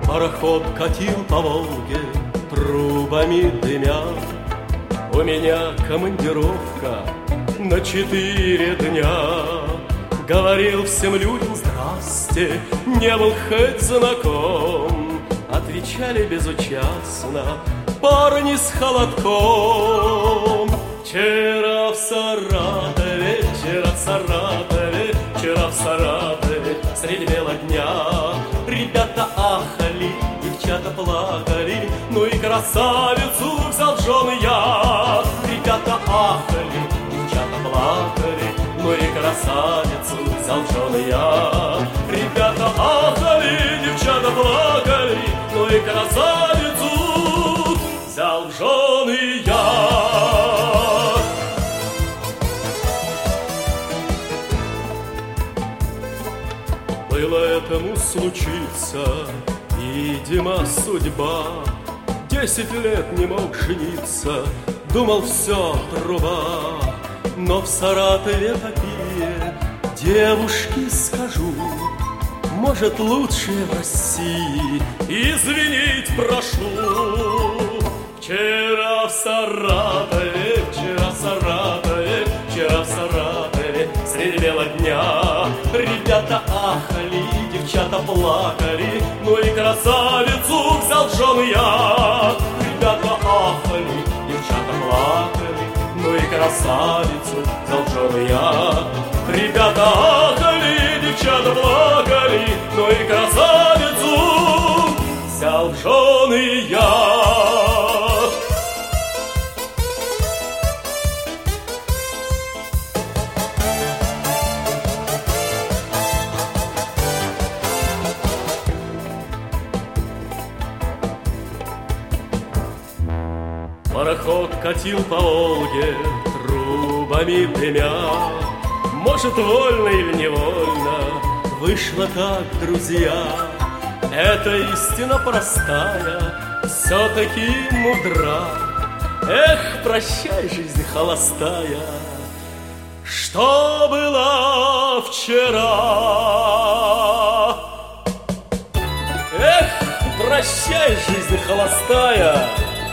Пароход катил по Волге, трубами дымя. У меня командировка на 4 дня. Говорил всем людям здрасте, не был хоть знаком. Отвечали безучастно парни с холодком. Вчера в Саратове, вчера в Саратове, вчера в Саратове средь бела дня. Ребята ахали, девчата плакали, ну и красавицу взял в жены я. Ребята ахали, девчата плакали, ну и красавицу взял в жены я. Ребята ахали, девчата плакали, ну и красавицу взял в жены я. Было этому случиться, видимо, судьба. 10 лет не мог жениться, думал, все, труба. Но в Саратове такие девушки, скажу, может, лучшие в России, извинить прошу. Вчера в Саратове, вчера в Саратове, вчера в Саратове средь бела дня. Ребята ахали, девчата плакали, ну и красавицу взял в жены я. Ребята ахали, девчата плакали, ну и красавицу взял в жены я. Ребята ахали, девчата плакали, ну и красавицу взял в жены я. Пароход катил по Волге, трубами дымя. Может, вольно или невольно вышло так, друзья. Эта истина простая, все-таки мудра. Эх, прощай, жизнь холостая, что было вчера. Эх, прощай, жизнь холостая.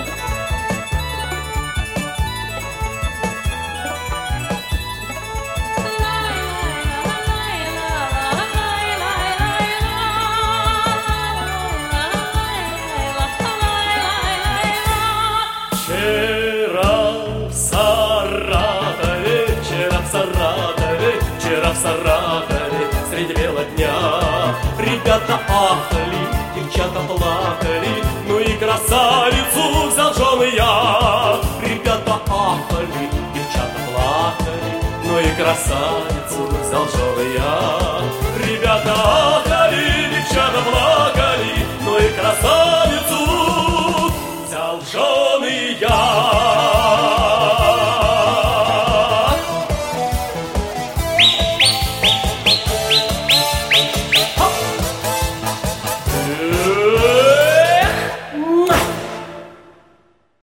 Вчера в Саратове средь бела дня. Ребята ахали, девчата плакали, ну и красавицу взял в жены я. Ребята ахали, девчата плакали, ну и красавицу взял в жены я.